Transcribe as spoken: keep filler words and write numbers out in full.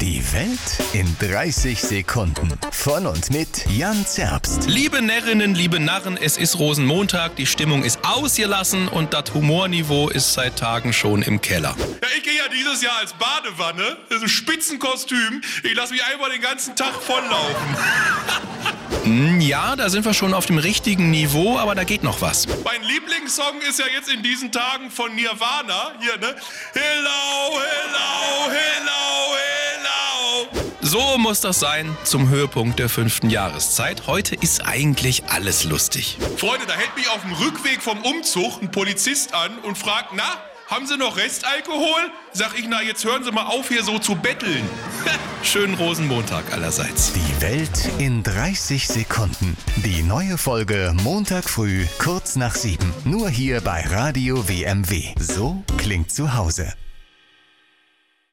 Die Welt in dreißig Sekunden. Von und mit Jan Zerbst. Liebe Närrinnen, liebe Narren, es ist Rosenmontag, die Stimmung ist ausgelassen und das Humorniveau ist seit Tagen schon im Keller. Ja, ich gehe ja dieses Jahr als Badewanne, das ist ein Spitzenkostüm. Ich lasse mich einfach den ganzen Tag volllaufen. Ja, da sind wir schon auf dem richtigen Niveau, aber da geht noch was. Mein Lieblingssong ist ja jetzt in diesen Tagen von Nirvana. Hier, ne? Hello, hello, hello, hello. So muss das sein zum Höhepunkt der fünften Jahreszeit. Heute ist eigentlich alles lustig. Freunde, da hält mich auf dem Rückweg vom Umzug ein Polizist an und fragt, na, haben Sie noch Restalkohol? Sag ich, na, jetzt hören Sie mal auf, hier so zu betteln. Schönen Rosenmontag allerseits. Die Welt in dreißig Sekunden. Die neue Folge Montag früh, kurz nach sieben. Nur hier bei Radio W M W. So klingt zu Hause.